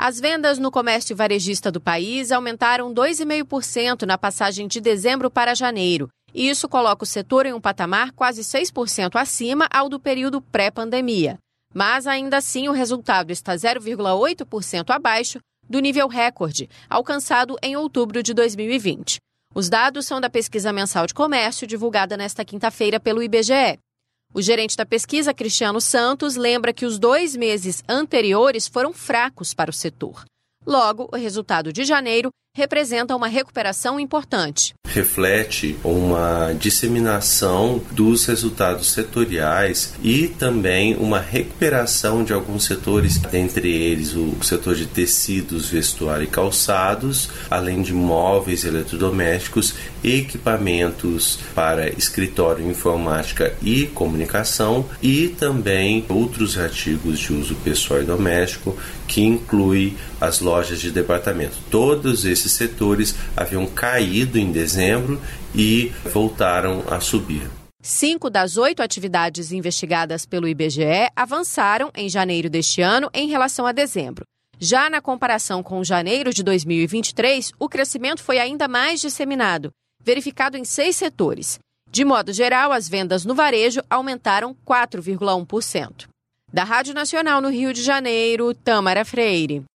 As vendas no comércio varejista do país aumentaram 2,5% na passagem de dezembro para janeiro. E isso coloca o setor em um patamar quase 6% acima ao do período pré-pandemia. Mas, ainda assim, o resultado está 0,8% abaixo do nível recorde, alcançado em outubro de 2020. Os dados são da pesquisa mensal de comércio divulgada nesta quinta-feira pelo IBGE. O gerente da pesquisa, Cristiano Santos, lembra que os 2 meses anteriores foram fracos para o setor. Logo, o resultado de janeiro representa uma recuperação importante. Reflete uma disseminação dos resultados setoriais e também uma recuperação de alguns setores, entre eles o setor de tecidos, vestuário e calçados, além de móveis, eletrodomésticos, equipamentos para escritório, informática e comunicação e também outros artigos de uso pessoal e doméstico, que inclui as lojas de departamento. Todos esses setores haviam caído em dezembro e voltaram a subir. 5 das 8 atividades investigadas pelo IBGE avançaram em janeiro deste ano em relação a dezembro. Já na comparação com janeiro de 2023, o crescimento foi ainda mais disseminado, verificado em 6 setores. De modo geral, as vendas no varejo aumentaram 4,1%. Da Rádio Nacional no Rio de Janeiro, Tâmara Freire.